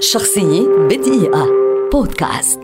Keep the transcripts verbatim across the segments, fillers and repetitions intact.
شخصية بدقيقة بودكاست.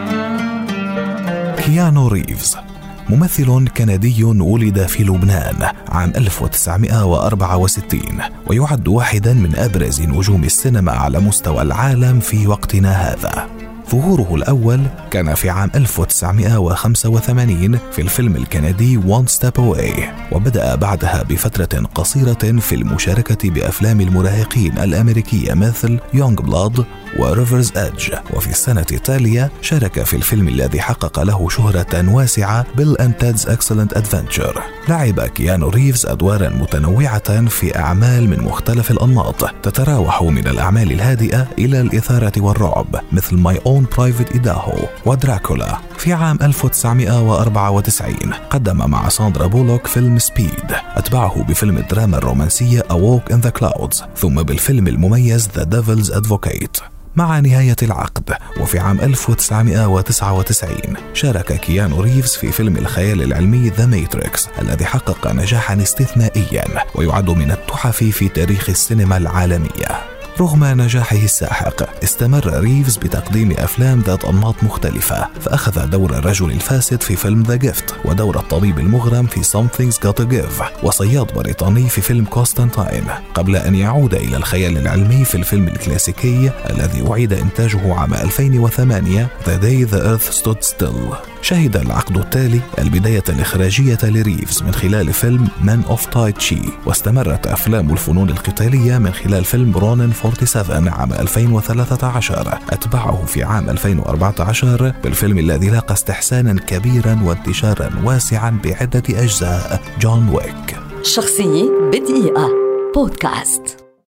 كيانو ريفز ممثل كندي ولد في لبنان عام ألف وتسعمائة وأربعة وستين، ويعد واحدا من أبرز نجوم السينما على مستوى العالم في وقتنا هذا. ظهوره الأول كان في عام ألف وتسعمائة وخمسة وثمانين في الفيلم الكندي One Step Away، وبدأ بعدها بفترة قصيرة في المشاركة بأفلام المراهقين الأمريكية مثل Young Blood و River's Edge. وفي السنة التالية شارك في الفيلم الذي حقق له شهرة واسعة Bill and Ted's Excellent Adventure. لعب كيانو ريفز أدوارا متنوعة في أعمال من مختلف الأنماط، تتراوح من الأعمال الهادئة إلى الإثارة والرعب مثل My Own Private Idaho ودراكولا. في عام ألف وتسعمائة وأربعة وتسعين قدم مع ساندرا بولوك فيلم سبيد، أتبعه بفيلم الدراما الرومانسية A Walk in the Clouds، ثم بالفيلم المميز The Devil's Advocate. مع نهاية العقد وفي عام ألف وتسعمائة وتسعة وتسعين شارك كيانو ريفز في فيلم الخيال العلمي The Matrix الذي حقق نجاحا استثنائيا ويعد من التحف في تاريخ السينما العالمية. رغم نجاحه الساحق استمر ريفز بتقديم أفلام ذات أنماط مختلفة، فأخذ دور الرجل الفاسد في فيلم The Gift، ودور الطبيب المغرم في Something's Gotta Give، وصياد بريطاني في فيلم كونستانتاين، قبل أن يعود إلى الخيال العلمي في الفيلم الكلاسيكي الذي أعيد إنتاجه عام ألفين وثمانية The Day the Earth Stood Still. شهد العقد التالي البداية الإخراجية لريفز من خلال فيلم Man of Tai Chi، واستمرت أفلام الفنون القتالية من خلال فيلم رونين سبعة وأربعين عام ألفين وثلاثة عشر، أتبعه في عام ألفين وأربعة عشر بالفيلم الذي لاقى استحسانا كبيرا وانتشارا واسعا بعدة أجزاء جون ويك. شخصية بدقيقة بودكاست.